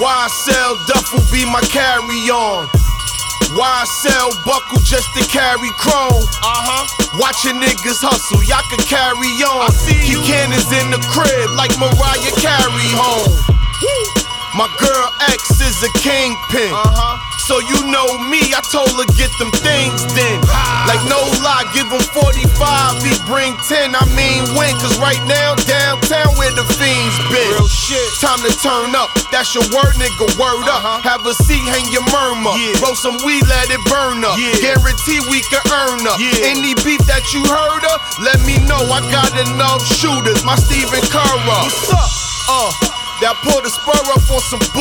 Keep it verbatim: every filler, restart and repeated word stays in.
Why sell duffel be my carry-on? Why sell buckle just to carry chrome? Uh-huh. Watching niggas hustle, y'all can carry on. I see you. Keep cannons in the crib like Mariah Carey home. My girl X is a kingpin. Uh-huh. So you know me, I told her get them things then. Like no lie, give him forty-five, he bring ten, I mean win. Cause right now, downtown where the fiends been. Real shit. Time to turn up, that's your word, nigga, word up. Uh-huh. Have a seat, hang your murmur. Yeah. Roll some weed, let it burn up. Yeah. Guarantee we can earn up. Yeah. Any beef that you heard of, let me know, I got enough shooters. My Stephen Curry. What's up? Uh, that pull the spur up on some